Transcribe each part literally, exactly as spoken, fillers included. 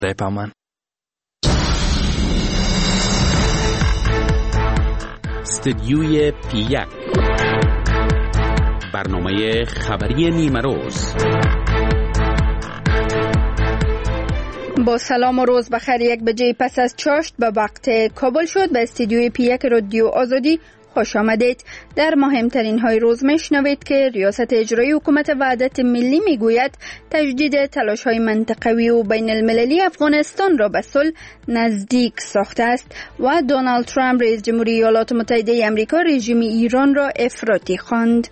بپامن. استدیوی پی یک، برنامه خبری نیمه روز. با سلام و روز بخیر. یک بجه پس از چاشت به وقت کابل شد. به استدیوی پی یک رادیو آزادی خوش آمدید. در مهمترین های روز میشنوید که ریاست اجرایی حکومت وحدت ملی میگوید تجدید تلاش های منطقوی و بین المللی افغانستان را به صلح نزدیک ساخته است و دونالد ترامپ رئیس جمهوری ایالات متحده آمریکا رژیم ایران را افراطی خواند.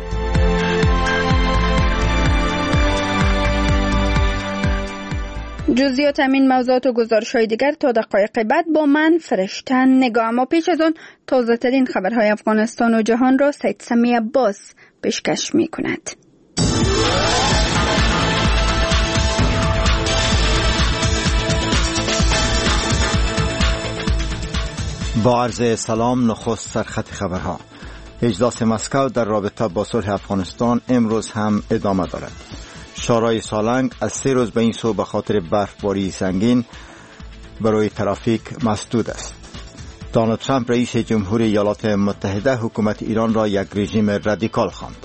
جزئیات همین موضوعات و گزارش‌های دیگر تا دقایق بعد با من فرشتن نگاه. اما پیش از آن تازه ترین خبرهای افغانستان و جهان را سید سمی عباس پیشکش می‌کند. با عرض سلام، نخست سرخط خبرها. اجلاس مسکو در رابطه با صلح افغانستان امروز هم ادامه دارد. شورای سالنگ از سه روز به این سو به خاطر برفباری سنگین برای ترافیک مسدود است. دونالد ترامپ رئیس جمهوری ایالات متحده حکومت ایران را یک رژیم رادیکال خواند.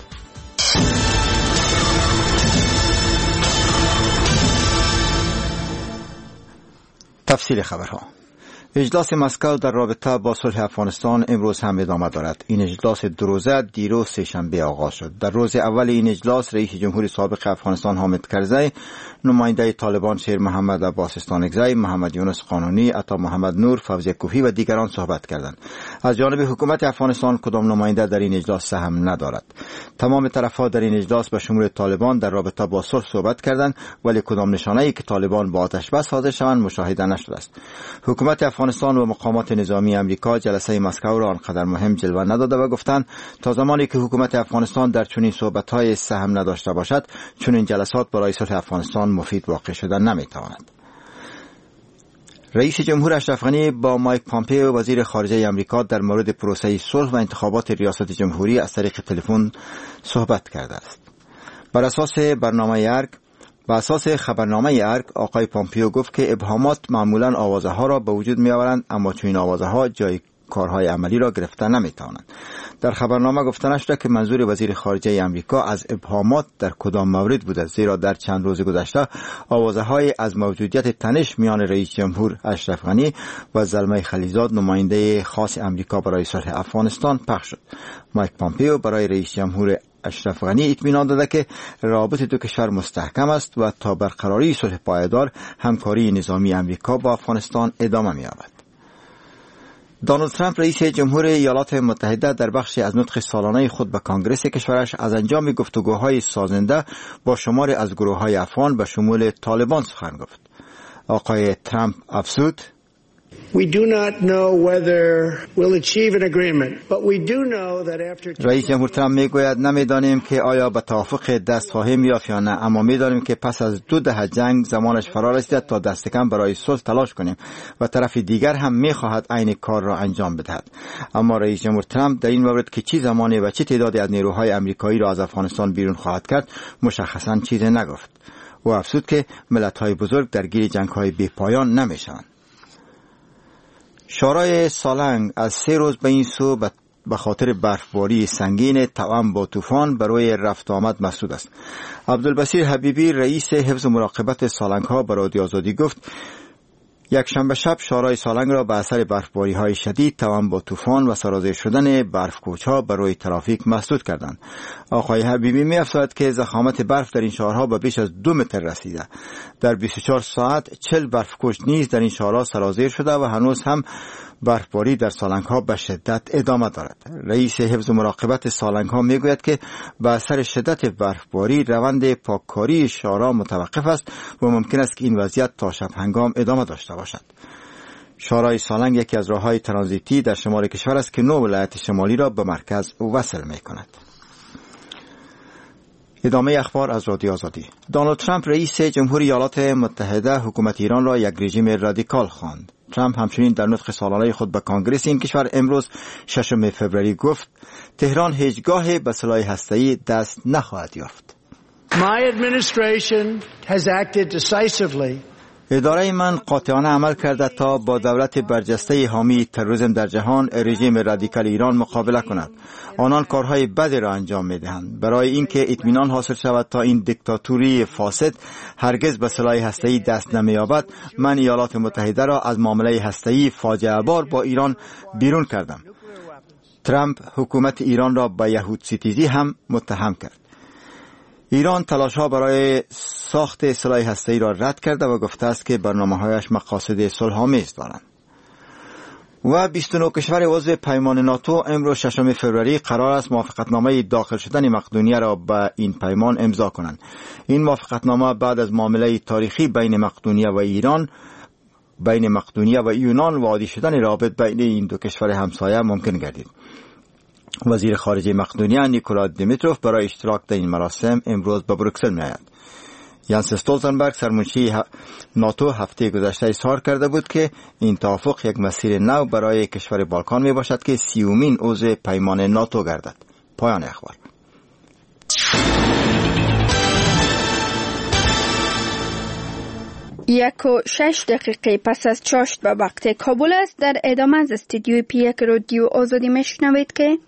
تفصیل خبرها. اجلاس مسکو در رابطه با صلح افغانستان امروز هم ادامه دارد. این اجلاس دو روزه دیروز سه‌شنبه آغاز شد. در روز اول این اجلاس رئیس جمهوری سابق افغانستان حامد کرزی، نماینده طالبان شیر محمد عباس استانکزی، محمد یونس قانونی، عطا محمد نور، فوزیه کوهی و دیگران صحبت کردند. از جانب حکومت افغانستان کدام نماینده در این اجلاس سهم ندارد. تمام طرف‌ها در این اجلاس به شمول طالبان در رابطه با صلح صحبت کردند، ولی کدام نشانه‌ای که طالبان با آتش بس حاضر شوند مشاهده نشده است. حکومت افغانستان و مقامات نظامی امریکا جلسه مسکو را آنقدر مهم جلوه نداده و گفتند تا زمانی که حکومت افغانستان در چنین صحبت‌های سهم نداشته باشد چنین جلسات برای صلح افغانستان مفید واقع شدن نمی‌تواند. رئیس جمهور اشرف غنی با مایک پامپئو وزیر خارجه آمریکا در مورد پروسه صلح و انتخابات ریاست جمهوری از طریق تلفن صحبت کرده است. بر اساس برنامه ارگ بر اساس خبرنامه ارگ آقای پامپئو گفت که ابهامات معمولاً آوازه ها را به وجود می آورند، اما چنین آوازه ها جای کارهای عملی را گرفته نمی توانند. در خبرنامه گفته نشده که منظور وزیر خارجه آمریکا از ابهامات در کدام مورد بوده، زیرا در چند روز گذشته آوازه های از موجودیت تنش میان رئیس جمهور اشرف غنی و زلمه خلیلزاد نماینده خاص آمریکا برای صلح افغانستان پخش شد. مایک پامپئو برای رئیس جمهور اشرف غنی اطمینان داده که روابط دو کشور مستحکم است و تا برقراری صلح پایدار همکاری نظامی آمریکا با افغانستان ادامه می‌یابد. دونالد ترامپ رئیس جمهوری ایالات متحده در بخشی از نطق سالانه خود به کانگرس کشورش از انجام گفتگوهای سازنده با شماری از گروه‌های افغان به شمول طالبان سخن گفت. آقای ترامپ افزود: We do not know whether we'll achieve an agreement, but we do know that after رئیس جمهور ترامپ میگوید نمیدانیم که آیا به توافق دست خواهیم یافت یا نه، اما میدانیم که پس از دو دهه جنگ زمانش فرا رسیده تا دست کم برای صلح تلاش کنیم و طرف دیگر هم میخواهد عین کار را انجام بدهد. اما رئیس جمهور ترامپ در این مورد که چه زمانی و چه تعدادی از نیروهای آمریکایی را از افغانستان بیرون خواهد کرد مشخصاً چیزی نگفت. او افزود که ملت‌های بزرگ درگیر جنگ‌های بی‌پایان نمیشوند. شورای سالنگ از سه روز به این سو به خاطر برفباری سنگین توأم با طوفان برای رفت آمد مسدود است. عبدالبصیر حبیبی رئیس حفظ و مراقبت سالنگ ها به رادیو آزادی گفت یک شنبه شب شورای سالنگ را به اثر برفباری های شدید توأم با طوفان و سرازیر شدن برف کوچ ها برای ترافیک مسدود کردند. آقای حبیبی می افزاید که ضخامت برف در این شهرها به بیش از دو متر رسیده. در بیست و چهار ساعت چهل برف کوچ نیز در این شهرها سرازیر شده و هنوز هم برفباری در سالنگ ها به شدت ادامه دارد. رئیس حفظ و مراقبت سالنگ ها می گوید که به اثر شدت برفباری روند پاککاری شهرها متوقف است و ممکن است که این وضعیت تا شب هنگام ادامه داشته باشد. شورای سالنگ یکی از راههای ترانزیتی در شمال کشور است که نه ولایت شمالی را به مرکز وصل می کند. ادامه اخبار از رادیو آزادی. دونالد ترامپ رئیس جمهوری ایالات متحده حکومت ایران را یک رژیم رادیکال خواند. ترامپ همچنین در نطق سالانه خود به کانگرس این کشور امروز ششم فوریه گفت تهران هیچگاه به سلاح هسته‌ای دست نخواهد یافت. My administration has acted decisively اداره من قاطعانه عمل کرده تا با دولت برجسته حامی تروریسم در جهان رژیم رادیکال ایران مقابله کند. آنان کارهای بدی را انجام می‌دهند. برای اینکه اطمینان حاصل شود تا این دیکتاتوری فاسد هرگز به سلاح هسته‌ای دست نمی‌یابد، من ایالات متحده را از معامله هسته‌ای فاجعه بار با ایران بیرون کردم. ترامپ حکومت ایران را به یهود ستیزی هم متهم کرد. ایران تلاش‌ها برای ساخت سلاح هسته‌ای را رد کرده و گفته است که برنامه‌هایش مقاصد صلح‌آمیز دارند. و بیست و نه کشور عضو پیمان ناتو امروز ششم فوریه قرار است موافقتنامه داخل شدن مقدونیه را به این پیمان امضا کنند. این موافقتنامه بعد از معامله تاریخی بین مقدونیه و ایران، بین مقدونیه و یونان و عادی شدن رابط بین این دو کشور همسایه ممکن گردید. وزیر خارجه مقدونیه نیکولا دیمیتروف برای اشتراک در این مراسم امروز به بروکسل می‌آید. یانس استولتنبرگ سرمنشی ناتو هفته گذشته اظهار کرده بود که این توافق یک مسیر نو برای کشور بالکان می باشد که سیومین عضو پیمان ناتو گردد. پایان اخبار. یک و شش دقیقه پس از چاشت به وقت کابل است. در ادامه از استودیوی پی یک رادیو آزادی میشنوید که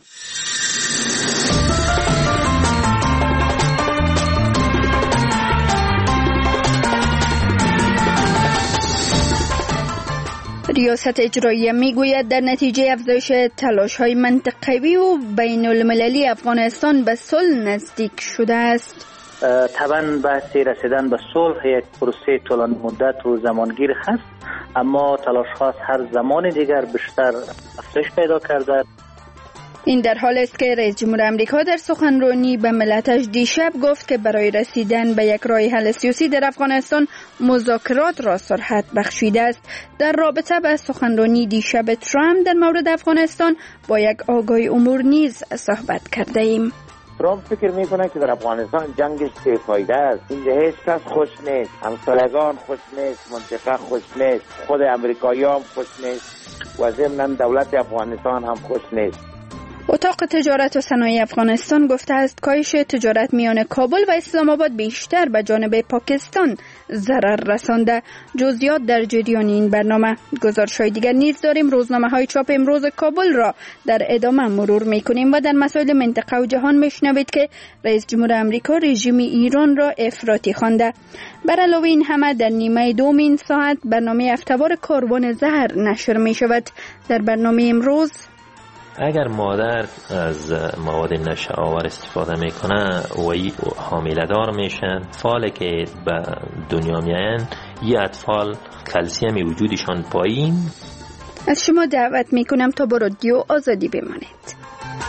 ریاست اجراییه میگوید در نتیجه افزایش تلاش‌های منطقوی و بین المللی افغانستان به صلح نزدیک شده است. طبعا بحث رسیدن به صلح یک پروسه طولانی مدت و زمانگیر هست، اما تلاش‌ها هر زمان دیگر بیشتر افزایش پیدا کرده. این در حال است که رئیس جمهور آمریکا در سخنرانی به ملتش دیشب گفت که برای رسیدن به یک راه حل سیاسی در افغانستان مذاکرات را سرعت بخشیده است. در رابطه با سخنرانی دیشب ترامپ در مورد افغانستان با یک آگاهی امور نیز صحبت کرده ایم. ترامپ فکر میکنه که در افغانستان جنگش بی‌فایده است. اینجا هیچ کس خوش نیست، همسایگان خوش نیست، منطقه خوش نیست، خود امریکایی‌ها هم خوش نیست و ضمناً دولت افغانستان هم خوش نیست. اتاق تجارت و صنایع افغانستان گفته است کاهش تجارت میان کابل و اسلام آباد بیشتر به جانب پاکستان ضرر رسانده. جزئیات در جریان این برنامه. گزارش‌های دیگر نیز داریم. روزنامه‌های چاپ امروز کابل را در ادامه مرور می‌کنیم و در مسائل منطقه و جهان می‌شنوید که رئیس جمهور آمریکا رژیم ایران را افراطی خوانده. بر علاوه این همه در نیمه دوم این ساعت برنامه هفته‌وار کاروان زهر نشر می‌شود. در برنامه امروز اگر مادر از مواد نشأ آور استفاده میکنه و حامله دار میشن، فال که به دنیا میاین یه اطفال کلسیم وجودشان پایین. از شما دعوت میکنم تا با رادیو آزادی بمانید.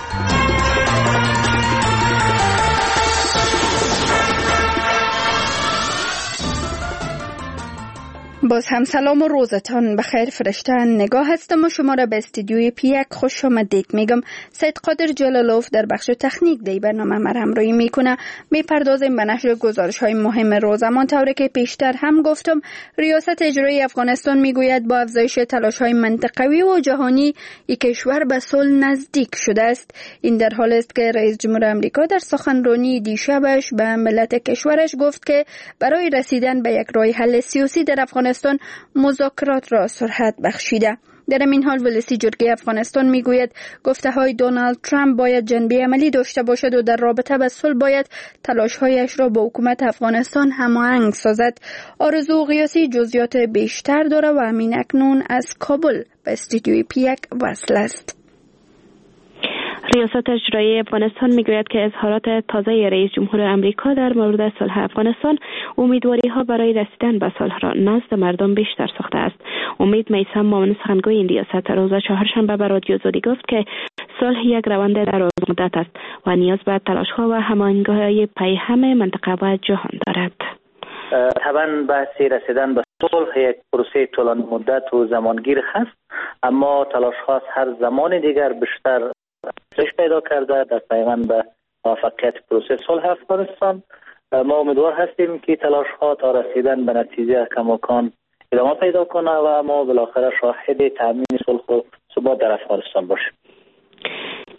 باز هم سلام و روزتان بخیر. فرشته نگاه هستم و شما را به استودیوی پی یک خوش آمدید میگم. سید قادر جلالوف در بخش تکنیک دی برنامه ما همراهی میکنه. میپردازیم به نشر گزارش های مهم روز. اما طوری که پیشتر هم گفتم، ریاست اجرایی افغانستان میگوید با افزایش تلاش های منطقوی و جهانی یک کشور به صلح نزدیک شده است. این در حال است که رئیس جمهور آمریکا در سخنرانی دیشبش به ملت کشورش گفت که برای رسیدن به یک راه حل سیاسی در افغانستان مذاکرات را سرعت بخشیده. در این حال ولسی جرگه افغانستان میگوید گفته های دونالد ترامپ باید جنبه عملی داشته باشد و در رابطه با صلح باید تلاش‌هایش را با حکومت افغانستان هماهنگ سازد. آرزو قیاسی جزئیات بیشتر داره و همین اکنون از کابل به استودیوی پی یک وصل است. ریاست اجرایی افغانستان میگوید که اظهارات تازه رئیس جمهور آمریکا در مورد صلح افغانستان امیدواری ها برای رسیدن به صلح را نزد مردم بیشتر ساخته است. امید میثم معاون سخنگوی این ریاست روز چهارشنبه به رادیو آزادی گفت که صلح یک روند دراز مدت است و نیاز به تلاش ها و هماهنگی‌های پیهم منطقه و جهان دارد. طبعا بحث رسیدن به صلح یک پروسه طولانی مدت و زمانگیر هست، اما تلاش ها هر زمان دیگر بیشتر افزایش پیدا کرده در پیوند به موفقیت پروسه صلح افغانستان. ما امیدوار هستیم که تلاش ها تا رسیدن به نتیجه کماکان ادامه پیدا کنه و ما بالاخره شاهد تامین صلح و ثبات در افغانستان باشیم.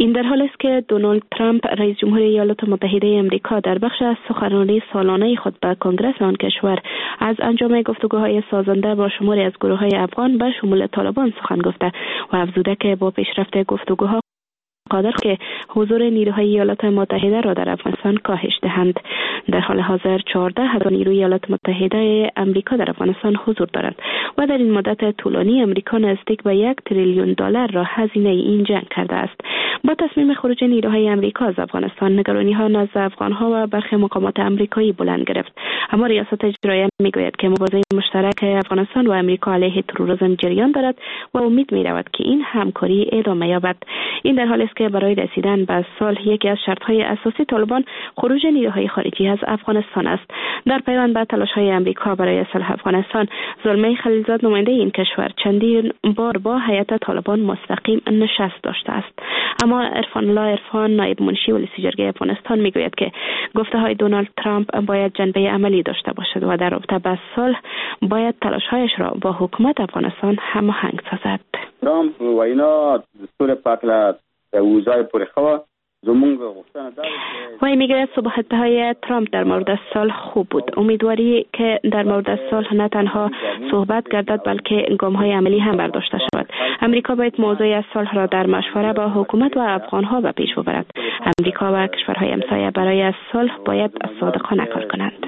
این در حالی است که دونالد ترامپ رئیس جمهور ایالات متحده آمریکا در بخش از سخنرانی سالانه خود به کنگره آن کشور از انجام گفتگوهای سازنده با شماری از گروه‌های افغان به شمول طالبان سخن گفته و افزوده که با پیشرفت گفتگوها قادر که حضور نیروهای ایالات متحده را در افغانستان کاهش دهند. در حال حاضر چهارده هزار نیروی ایالات متحده آمریکا در افغانستان حضور دارند و در این مدت طولانی آمریکا نزدیک به یک تریلیون دلار را هزینه این جنگ کرده است. با تصمیم خروج نیروهای آمریکا از افغانستان نگرانی‌ها نزد افغان‌ها و برخی مقامات آمریکایی بلند گرفت، اما ریاست اجرایی میگوید که مبارزه مشترک افغانستان و آمریکا علیه تروریسم جریان دارد و امید می‌رود که این همکاری ادامه یابد. این در حالی است که برای رسیدن به صلح یکی از شرط‌های اساسی طالبان خروج نیروهای خارجی از افغانستان است. در پیوند به تلاش‌های آمریکا برای صلح افغانستان، زلمه خلیلزاد نماینده این کشور چندین بار با هیئت طالبان مستقیم نشست داشته است. اما عرفان الله عرفان، نایب منشی ولسی جرگه افغانستان میگوید که گفته‌های دونالد ترامپ باید جنبه عملی داشته باشد و در رابطه با صلح باید تلاش‌هایش را با حکومت افغانستان هماهنگ سازد. ترامپ و اینا دستور پاکلا اوضاع پرخوا زمونږ غوښتنه ده وای میگوید صحبت‌های ترامپ در مورد صلح خوب بود. امیدواری که در مورد صلح نه تنها صحبت گردد بلکه گام‌های عملی هم برداشته شود. امریکا باید موضوع صلح را در مشوره با حکومت و افغان‌ها به پیش ببرد. امریکا و کشورهای همسایه برای صلح باید صادقانه کار کنند.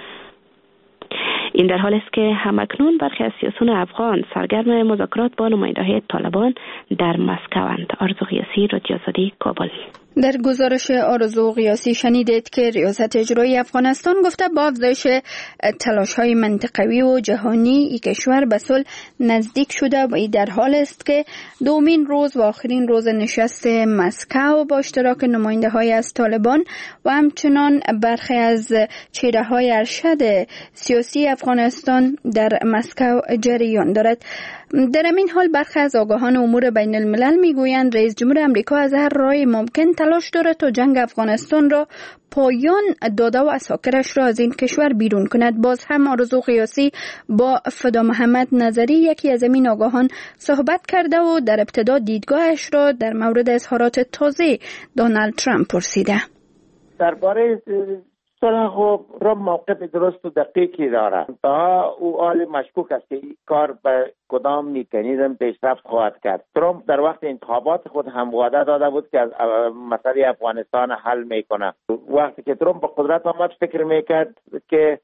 این در حالی است که همکنون برخی از سیاسیون افغان سرگرم مذاکرات با نماینده‌های طالبان در مسکوند. آرزو قیاسی، رادیو آزادی، کابل. در گزارش آرزو قیاسی شنیدید که ریاست اجرایی افغانستان گفته با افزایش تلاش‌های منطقوی و جهانی این کشور به صلح نزدیک شده و این در حال است که دومین روز و آخرین روز نشست مسکو با اشتراک نماینده‌های از طالبان و همچنان برخی از چهره‌های ارشد سیاسی افغانستان در مسکو جریان دارد. در این حال برخی از آگاهان امور بین الملل میگویند رئیس جمهور آمریکا از هر راهی ممکن تلاش دارد تا جنگ افغانستان را پایان داده و اساکرش را از این کشور بیرون کند. باز هم آرزو قیاسی با فدا محمد نظری یکی از این آگاهان صحبت کرده و در ابتدا دیدگاهش را در مورد اظهارات تازه دونالد ترامپ پرسیده. درباره صلح خب را موقف درست و دقیقی داره. تا او حال مشکوک است که این کار به کدام میکانیزم پیشرفت خواهد کرد. ترامپ در وقت انتخابات خود هم وعده داده بود که از مسئله افغانستان حل میکنه. وقتی که ترامپ به قدرت آمد فکر میکرد که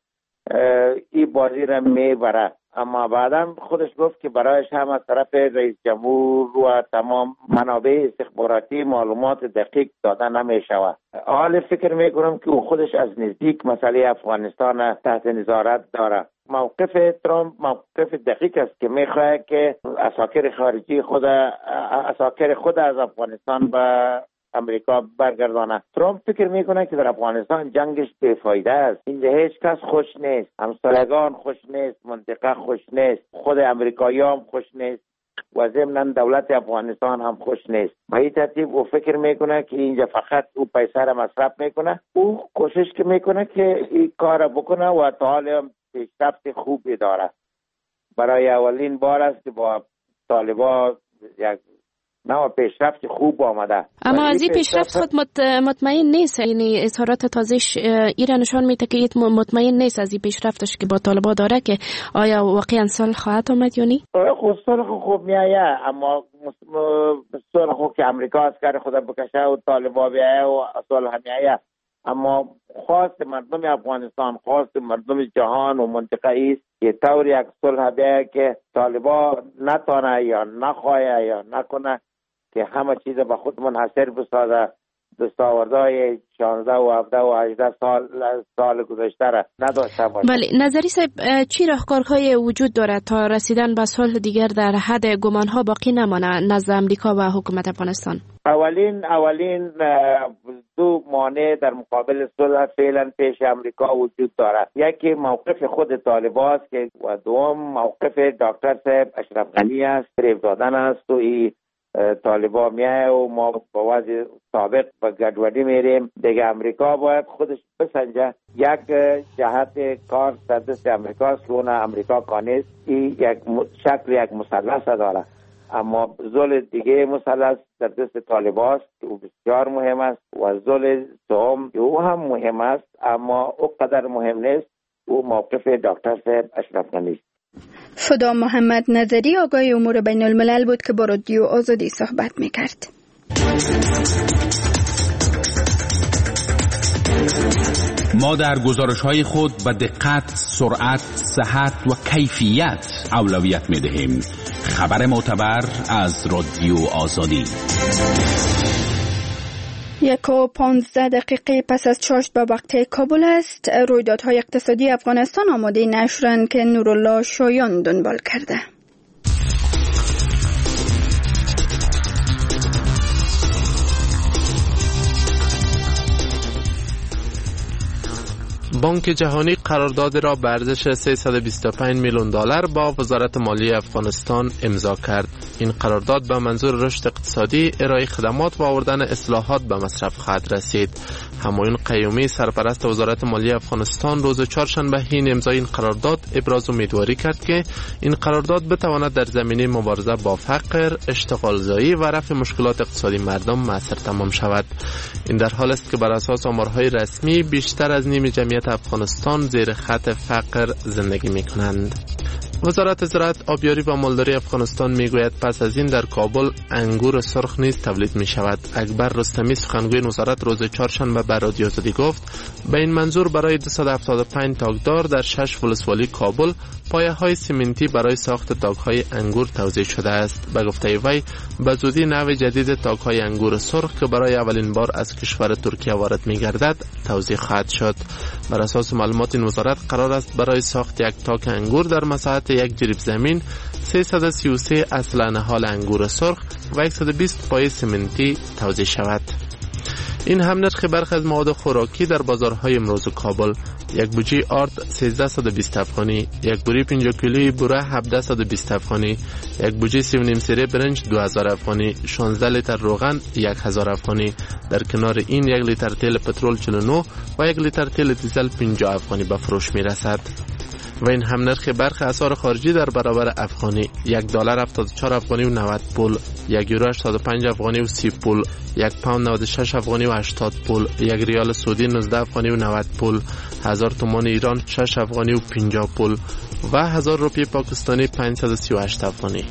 این بازی را میبره، اما بعدا خودش گفت که برایش هم از طرف رئیس جمهور و تمام منابع استخباراتی معلومات دقیق داده نمیشود. حال فکر میکنم که او خودش از نزدیک مسئله افغانستان تحت نظارت داره. موقف ترامپ موقف دقیق است که میخواد که اساکر خارجی خود اساکر خود از افغانستان به امریکا برگردانه. ترامپ فکر میکنه که در افغانستان جنگش بیفایده است. اینجا هیچ کس خوش نیست، همسایگان خوش نیست، منطقه خوش نیست، خود امریکایی هم خوش نیست و ضمناً دولت افغانستان هم خوش نیست. به این ترتیب او فکر میکنه که اینجا فقط او پیسه را مصرف میکنه. او کوشش که میکنه که این کار بکنه و تا حالا پیشرفت خوبی داره. برای اولین بار است که با طالبان یک نه پیشرفت خوب آمده. اما از این پیشرفت خود مطمئن نیست، یعنی اظهارات تازهش ایران نشان میده که مطمئن نیست از این پیشرفتش که با طالبان داره که آیا واقعا صلح خواهد آمد یا نه؟ خب صلح خوب میایه، اما صلح خوب که امریکا از کار خود بکشه و طالبان بیایه و صلح میایه، اما خواست مردم افغانستان، خواست مردم جهان و منطقه ایست که طور یک صلح بیایه که طالبان نتانه یا نخواه یا نکنه که همه چیز به خود منحصر بسازه. دستاوردهای شانزده و هفده و هجده سال سال گذشته را نداشته باشه. بله، نظری صاحب چی راهکارهای وجود دارد تا رسیدن به صلح دیگر در حد گمانها باقی نمانه نزد امریکا و حکومت افغانستان؟ اولین اولین دو مانع در مقابل صلح فعلا پیش امریکا وجود دارد. یکی موقف خود طالبان است که و دوم موقف دکتر صاحب اشرف غنی است، فریب دادن است و این طالبان میایه و ما با وضع سابق و گډوډي میریم. دیگه امریکا باید خودش بسنجه. یک جهت کار در دست امریکا است که اون امریکا کانیست این یک شکل یک مثلث داره. اما زل دیگه مثلث در دست طالباست که او بسیار مهم است و زل سوم که او هم مهم است اما او قدر مهم نیست، او موقف دکتر صاحب اشرف غنی است. فدا محمد نظری آگاه امور بین الملل بود که با رادیو آزادی صحبت میکرد. ما در گزارش‌های خود به دقت، سرعت، صحت و کیفیت اولویت می‌دهیم. خبر معتبر از رادیو آزادی. یک و پانزده دقیقه پس از چاشت به وقت کابل است. رویدادهای اقتصادی افغانستان آماده نشرند که نورالله شایان دنبال کرده. بانک جهانی قرارداد را به ارزش سیصد و بیست و پنج میلیون دلار با وزارت مالیه افغانستان امضا کرد. این قرارداد به منظور رشد اقتصادی، ارائه خدمات و آوردن اصلاحات به مصرف خواهد رسید. همایون قیومی سرپرست وزارت مالیه افغانستان روز چهارشنبه حین امضای این قرارداد ابراز امیدواری کرد که این قرارداد بتواند در زمینه مبارزه با فقر، اشتغال زایی و رفع مشکلات اقتصادی مردم مؤثر تمام شود. این در حال است که بر اساس آمارهای رسمی بیشتر از نیم جمعیت افغانستان زیر خط فقر زندگی می کنند. وزارت زراعت، آبیاری و مالداری افغانستان میگوید پس از این در کابل انگور سرخ نیز تولید می شود. اکبر رستمی سخنگوی وزارت روز چهارشنبه به رادیو آزادی گفت به این منظور برای دویست و هفتاد و پنج تاکدار در شش ولسوالی کابل پایه های سیمنتی برای ساخت تاک های انگور توزیع شده است. به گفته وی به زودی نوع جدید تاک های انگور سرخ که برای اولین بار از کشور ترکیه وارد می گردد توزیع خواهد شد. بر اساس معلومات این وزارت قرار است برای ساخت یک تاک انگور در مساحت یک جریب زمین سیصد و سی و سه اصل نهال انگور سرخ و صد و بیست پایه سیمنتی توزیع شود. این هم نرخ برخی از مواد خوراکی در بازارهای امروز کابل: یک بوجی آرد سیزده و بیست افغانی، یک بوری پنجاه کیلویی بوره هفده و بیست افغانی، یک بوجی سی و نیم سیره برنج دو هزار افغانی، شانزده لیتر روغن یک هزار افغانی. در کنار این یک لیتر تیل پترول چهل و نه و یک لیتر تیل دیزل پنجاه افغانی به فروش می رسد. و این هم نرخ برخی اسعار خارجی در برابر افغانی: یک دلار هفتاد و چهار افغانی و نود پول، یک یورو هشتاد و پنج افغانی و سی پول، یک پوند نود و شش افغانی و هشتاد پول، یک ریال سعودی نوزده افغانی و نود پول، هزار تومان ایران شش افغانی و پنجاه پول و هزار روپیه پاکستانی پانصد و سی و هشت افغانی.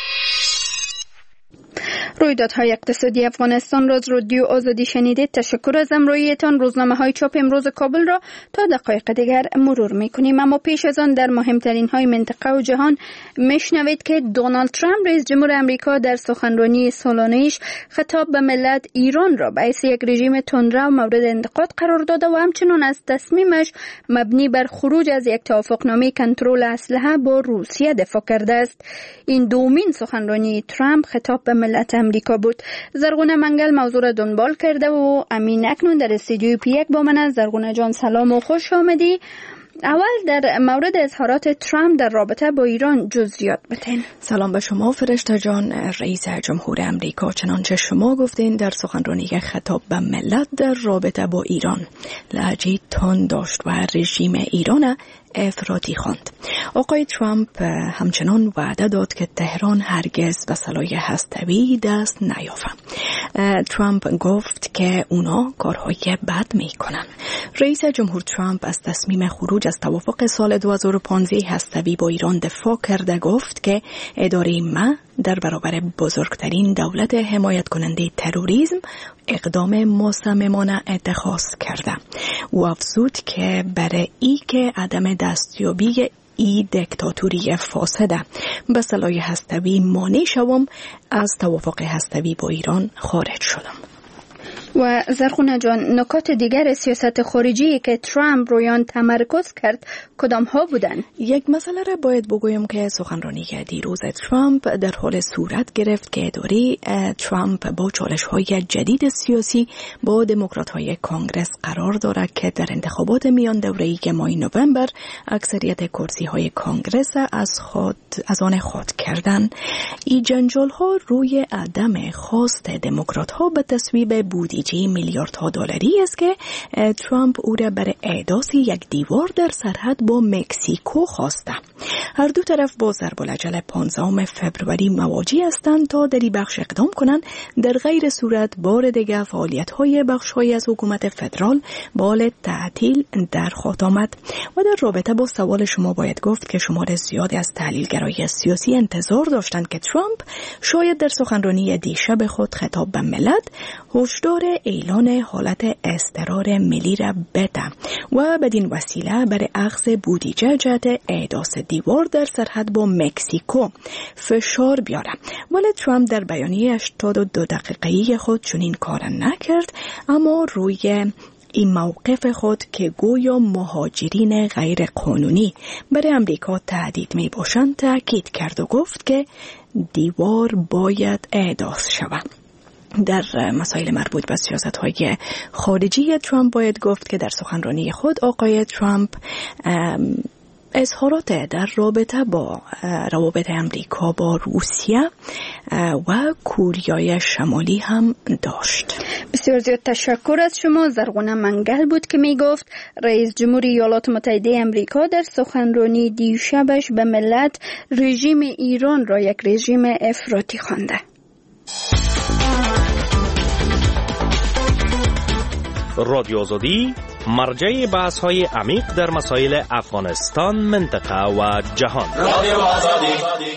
رویدادهای اقتصادی افغانستان را از رادیو آزادی شنیدید. تشکر از همراهیتان. روزنامه های چاپ امروز کابل را تا دقایق دیگر مرور میکنیم، اما پیش از آن در مهمترین های منطقه و جهان میشنوید که دونالد ترامپ رئیس جمهور امریکا در سخنرانی سالانه‌ایش خطاب به ملت ایران را به حیث یک رژیم تندرو مورد انتقاد قرار داده و همچنان از تصمیمش مبنی بر خروج از یک توافقنامه کنترل اسلحه با روسیه دفاع کرده است. این دومین سخنرانی ترامپ خطاب به ملت امریکا بود. زرغونه منگل موضوع را دنبال کرده و امین اکنون در استودیوی پی یک با من است. زرغونه جان سلام و خوش آمدی. اول در مورد اظهارات ترامپ در رابطه با ایران جزئیات بتین. سلام به شما فرشته جان. رئیس جمهور امریکا چنانچه شما گفتین در سخنرانی خطاب به ملت در رابطه با ایران لهجه تند داشت و رژیم ایران افراطی خواند. آقای ترامپ همچنان وعده داد که تهران هرگز به سلاح هسته‌ای دست نیافت. ترامپ گفت که اونا کارهای بد میکنن. رئیس جمهور ترامپ از تصمیم خروج از توافق سال دو هزار و پانزده هسته‌ای با ایران دفاع کرده، گفت که اداره ما در برابر بزرگترین دولت حمایت کننده تروریسم اقدام مصممانه اتخاذ کرده. او افزود که برای ای که عدم دستیابی ای دکتاتوری فاسده به سلاح هسته‌ای مانع شوم، از توافق هسته‌ای با ایران خارج شدم. و زرخونه جان، نکات دیگر سیاست خارجی که ترامپ رویان تمرکز کرد کدام ها بودند؟ یک مسئله را باید بگویم که سخنرانی دیروز ترامپ در حال صورت گرفت که اداره ترامپ با چالش های جدید سیاسی با دموکرات های کانگرس قرار دارد که در انتخابات میان دوره‌ای که ماه نوامبر اکثریت کرسی های کانگرس از خود از آن خود کردن. این جنجال ها روی عدم خواست دموکرات ها به تصویب بودجه بودجه میلیاردها دلاری است که ترامپ او را برای احداث یک دیوار در سرحد با مکزیکو خواسته. هر دو طرف با ضرب العجل پانزدهم فوریه مواجه هستند تا در این بخش اقدام کنند، در غیر صورت بار دیگر فعالیت‌های بخش‌های از حکومت فدرال بال تعطیل در خواهد آمد. و در رابطه با سوال شما باید گفت که شمار زیادی از تحلیلگرای سیاسی انتظار داشتند که ترامپ شاید در سخنرانی دیشب خود خطاب به ملت هشدار اعلان حالت اضطرار ملی را بده و بدین وسیله برای اخذ بودجه جهت احداث دیوار در سرحد با مکزیکو فشار بیاره. ولی ترامپ در بیانیه هشتاد و دو دقیقه‌ای خود چنین کار نکرد، اما روی این موقف خود که گویا مهاجرین غیر قانونی برای امریکا تهدید می باشند تاکید کرد و گفت که دیوار باید احداث شود. در مسائل مربوط به سیاست‌های خارجی ترامپ باید گفت که در سخنرانی خود آقای ترامپ اظهارات در رابطه با روابط امریکا با روسیه و کوریای شمالی هم داشت. بسیار زیاد تشکر از شما. زرغونه منگل بود که می گفت رئیس جمهوری ایالات متحده امریکا در سخنرانی دیشبش به ملت رژیم ایران را یک رژیم افراطی خوانده. رادیو آزادی مرجع بحث های عمیق در مسائل افغانستان، منطقه و جهان. رادیو آزادی.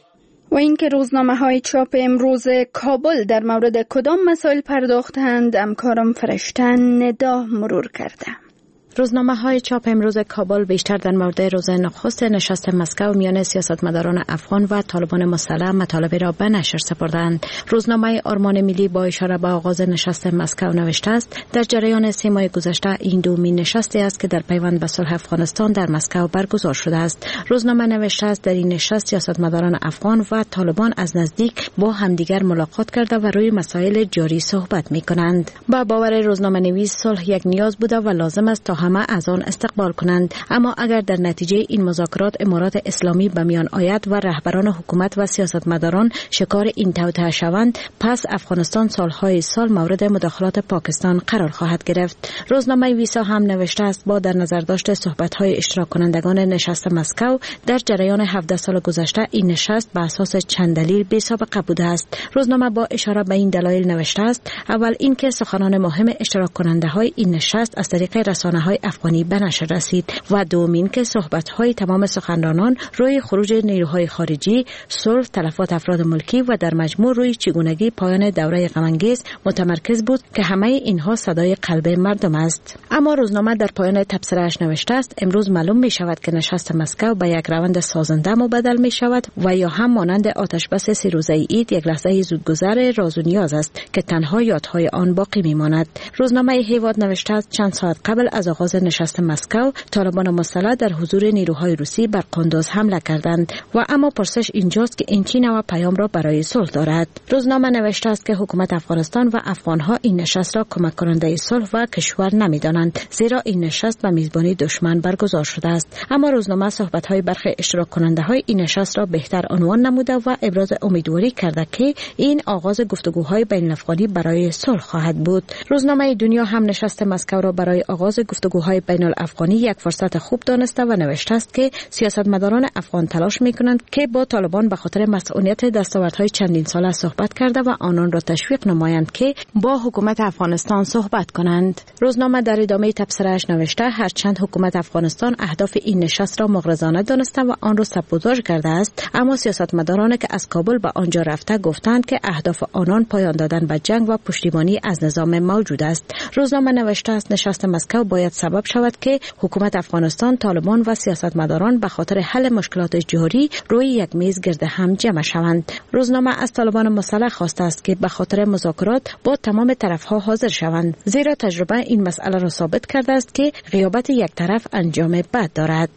و اینکه روزنامه های چاپ امروز کابل در مورد کدام مسائل پرداختند، همکارم فرشته ندا مرور کرده. روزنامه های چاپ امروز کابل بیشتر در مورد روز نخست نشست مسکو میان سیاستمداران افغان و طالبان مسلح مطالب را به نشر سپردند. روزنامه آرمان ملی با اشاره به آغاز نشست مسکو نوشته است در جریان سه ماه گذشته این دومین نشستی است که در پیوند به صلح افغانستان در مسکو برگزار شده است. روزنامه نوشته است در این نشست سیاستمداران افغان و طالبان از نزدیک با همدیگر ملاقات کرده و روی مسائل جاری صحبت می کنند. با باور روزنامه نویس صلح یک نیاز بوده و لازم است تا همه از آن استقبال کنند، اما اگر در نتیجه این مذاکرات امارات اسلامی به میان آید و رهبران حکومت و سیاستمداران شکار این توطئه شوند، پس افغانستان سالهای سال مورد مداخلات پاکستان قرار خواهد گرفت. روزنامه ویسا هم نوشته است با در نظر داشت صحبت‌های اشتراک کنندگان نشست مسکو در جریان هفده سال گذشته این نشست به اساس چند دلیل بی‌سابقه بوده است. روزنامه با اشاره به این دلایل نوشته است: اول اینکه سخنان مهم اشتراک کننده‌های این نشست از طریق رسانه‌های افغانی به نشر رسید و دومین که صحبت‌های تمام سخنرانان روی خروج نیروهای خارجی، صلح، تلفات افراد ملکی و در مجموع روی چگونگی پایان دوره غم‌انگیز متمرکز بود که همه اینها صدای قلب مردم است. اما روزنامه در پایان تبصره‌اش نوشته است: امروز معلوم می شود که نشست مسکو به یک روند سازنده مبدل می شود و یا هم مانند آتش بس سه روزه عید یک لحظه زودگذر راز و نیاز است که تنها یادهای آن باقی می ماند. روزنامه هیواد نوشته است: چند ساعت قبل از آغاز نشست مسکو طالبان مسلح در حضور نیروهای روسی بر قندوز حمله کردند و اما پرسش اینجاست که این چه نوع پیام را برای صلح دارد. روزنامه نوشته است که حکومت افغانستان و افغانها این نشست را کمک کننده صلح و کشور نمی‌دانند، زیرا این نشست به میزبانی دشمن برگزار شده است. اما روزنامه صحبت‌های برخی اشتراک کننده‌های این نشست را بهتر عنوان نموده و ابراز امیدواری کرده که این آغاز گفتگوهای بین الافغانی برای صلح خواهد بود. روزنامه دنیا هم نشست مسکو را برای آغاز گفتگوهای بین الافغانی یک فرصت خوب دانسته و نوشته است که سیاستمداران افغان تلاش می‌کنند که با طالبان به خاطر مسئولیت دستاوردهای چندین ساله صحبت کرده و آنان را تشویق نمایند که با حکومت افغانستان صحبت کنند. روزنامه در ادامه تبصره‌اش نوشته: هرچند حکومت افغانستان اهداف این نشست را مغرضانه دانسته و آن را سبوداژ کرده است، اما سیاستمدارانی که از کابل به آنجا رفته گفتند که اهداف آنان پایان دادن به جنگ و پشتیبانی از نظام موجود است. روزنامه نوشته است: نشست مسکو باید سبب شود که حکومت افغانستان، طالبان و سیاستمداران به خاطر حل مشکلات جوهری روی یک میز گرد هم جمع شوند. روزنامه از طالبان مسلح خواسته است که به خاطر مذاکرات با تمام طرفها حاضر شوند، زیرا تجربه این مسئله را ثابت کرده است که غیابت یک طرف انجام بد دارد.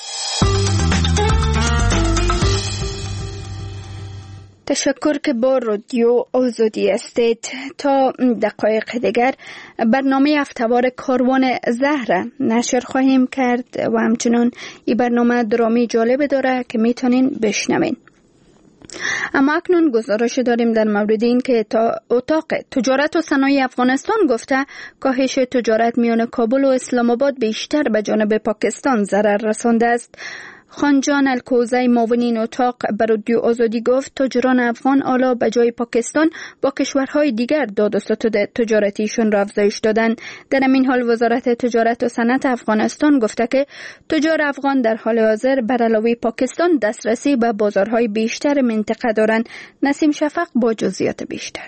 تشکر که با رادیو آزادی هستید. تا دقایق دیگر برنامه هفته‌وار کاروان زهر نشر خواهیم کرد و همچنین این برنامه درامی جالب داره که میتونین بشنوین. اما اکنون گزارش داریم در مورد این که تا اتاق تجارت و صنایع افغانستان گفته کاهش تجارت میان کابل و اسلام آباد بیشتر به جانب پاکستان ضرر رسانده است. خانجان الکوزی معاون این اتاق به رادیو آزادی گفت تاجران افغان حالا به جای پاکستان با کشورهای دیگر داد و ستد تجارتیشون را افزایش دادند. در این حال وزارت تجارت و صنعت افغانستان گفته که تجار افغان در حال حاضر بر علاوه پاکستان دسترسی به بازارهای بیشتر منطقه دارند. نسیم شفق با جزئیات بیشتر.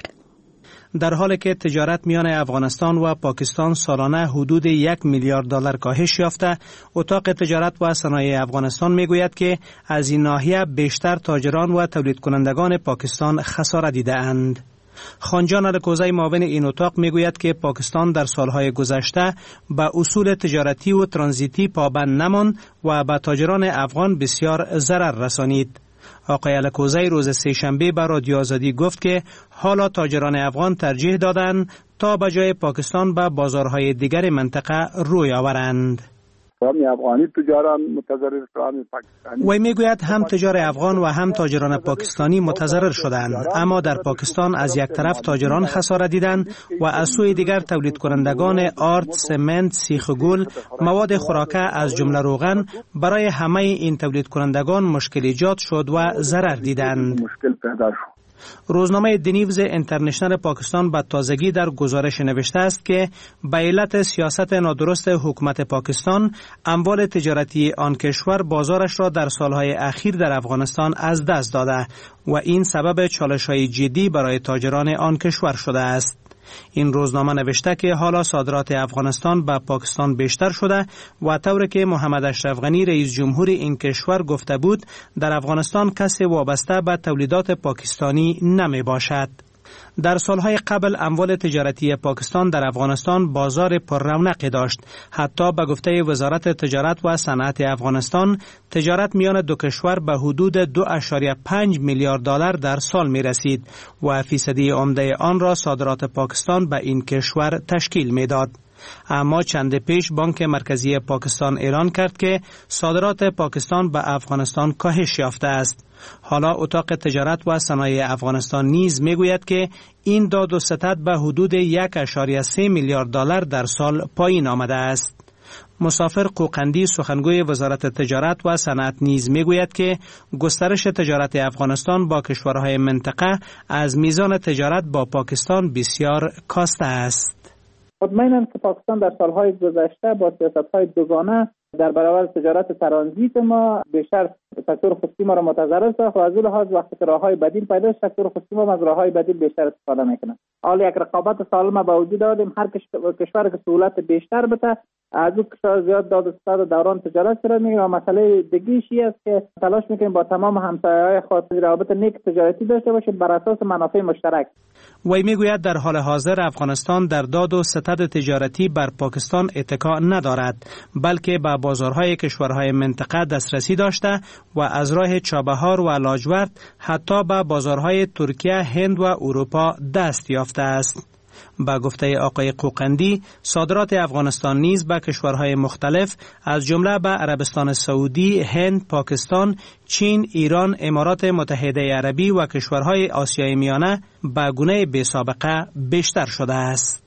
در حالی که تجارت میان افغانستان و پاکستان سالانه حدود یک میلیارد دلار کاهش یافته، اتاق تجارت و صنایع افغانستان میگوید که از این ناحیه بیشتر تاجران و تولید کنندگان پاکستان خسارت دیده اند. خانجان الکوزی معاون این اتاق میگوید که پاکستان در سالهای گذشته به اصول تجارتی و ترانزیتی پابند نماند و به تاجران افغان بسیار ضرر رسانید. آقای الکوزی روز سه‌شنبه به رادیو آزادی گفت که حالا تاجران افغان ترجیح دادند تا به جای پاکستان به بازارهای دیگر منطقه روی آورند. افغانی تجاران متضرر شدند، پاکستانی. وی میگوید هم تجار افغان و هم تاجران پاکستانی متضرر شدند، اما در پاکستان از یک طرف تاجران خسارت دیدند و از سوی دیگر تولید کنندگان آرد، سمنت، سیخ گل، مواد خوراکه از جمله روغن برای همه این تولید کنندگان مشکل ایجاد شد و ضرر دیدند. مشکل پیدا شد. روزنامه دنیوز اینترنشنال پاکستان به تازگی در گزارش نوشته است که به علت سیاست نادرست حکومت پاکستان اموال تجارتی آن کشور بازارش را در سالهای اخیر در افغانستان از دست داده و این سبب چالش‌های جدی برای تاجران آن کشور شده است. این روزنامه نوشته که حالا صادرات افغانستان به پاکستان بیشتر شده و طوری که محمد اشرف غنی رئیس جمهور این کشور گفته بود در افغانستان کسی وابسته به تولیدات پاکستانی نمی باشد. در سالهای قبل اموال تجارتی پاکستان در افغانستان بازار پررونقی داشت. حتی به گفته وزارت تجارت و صنعت افغانستان تجارت میان دو کشور به حدود دو ممیز پنج میلیارد دلار در سال می رسید و فیصدی عمده آن را صادرات پاکستان به این کشور تشکیل می داد. اما چند پیش بانک مرکزی پاکستان اعلان کرد که صادرات پاکستان به افغانستان کاهش یافته است. حالا اتاق تجارت و صنایع افغانستان نیز میگوید که این داد و ستد به حدود یک ممیز سه میلیارد دلار در سال پایین آمده است. مسافر قوقندی سخنگوی وزارت تجارت و صنعت نیز میگوید که گسترش تجارت افغانستان با کشورهای منطقه از میزان تجارت با پاکستان بسیار کاسته است. مطمئنم که پاکستان در سالهای گذشته با سیاست‌های دوگانه در برابر تجارت ترانزیت ما بیشتر سکتور خصوصی ما را متضرر ساخت و از اون لحاظ وقتی که راههای بدیل پیدا شد سکتور خصوصی ما از راههای بدیل بیشتر استفاده میکنه. حالا یک رقابت سالم به وجود دادیم، هر کشور که سهولت بیشتر بده از اون کشور زیاد داد و ستد دوران تجارت صورت میگیره و مسئله دیگه چی است که تلاش میکنیم با تمام همسایه‌های خود روابط نیک تجارتی داشته باشیم بر اساس منافع مشترک. وی میگوید در حال حاضر افغانستان در داد و ستد تجارتی بر پاکستان اتکا ندارد، بلکه به بازارهای کشورهای منطقه دسترسی داشته و از راه چابهار و لاجورد حتی به بازارهای ترکیه، هند و اروپا دست یافته است. با گفته آقای قوقندی صادرات افغانستان نیز به کشورهای مختلف از جمله به عربستان سعودی، هند، پاکستان، چین، ایران، امارات متحده عربی و کشورهای آسیای میانه به گونه بی سابقه بیشتر شده است.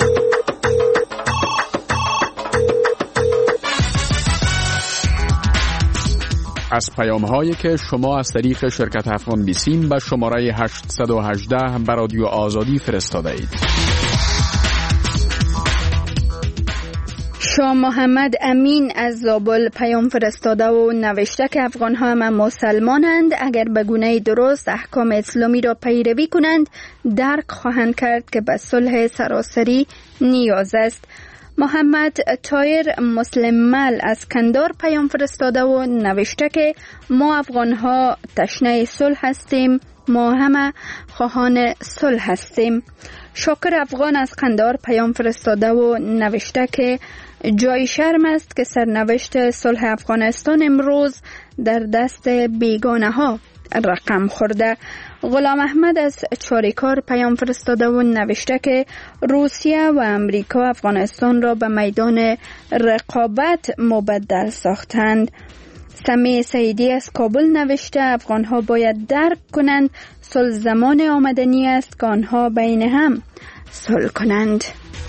از پیام‌هایی که شما از طریق شرکت افغان بیسیم به شماره هشتصد و هجده به رادیو آزادی فرستاده اید. شاه محمد امین از زابل پیام فرستاده و نوشته که افغان‌ها هم مسلمانند، اگر به گونه درست احکام اسلامی را پیروی کنند درک خواهند کرد که به صلح سراسری نیاز است. محمد طاهر مسلمل از کندار پیام فرستاده و نوشته که ما افغان‌ها تشنه صلح هستیم، ما همه خواهان صلح هستیم. شاکر افغان از کندار پیام فرستاده و نوشته که جای شرم است که سرنوشت صلح افغانستان امروز در دست بیگانه ها رقم خورده. غلام احمد از چاریکار پیام فرستاده و نوشته که روسیه و امریکا افغانستان را به میدان رقابت مبدل ساختند. سمیع سعیدی از کابل نوشته افغانها باید درک کنند صلح زمان آمدنی است که آنها بین هم صلح کنند.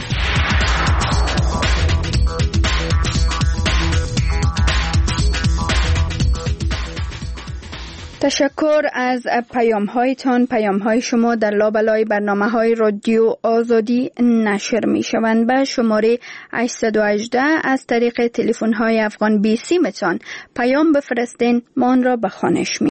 تشکر از پیام هایتان. پیام های شما در لابلای برنامه های رادیو آزادی نشر می شوند. به شماره هشت یک هشت از طریق تلفن های افغان بیسی متان پیام بفرستین، ما آن را به خوانش می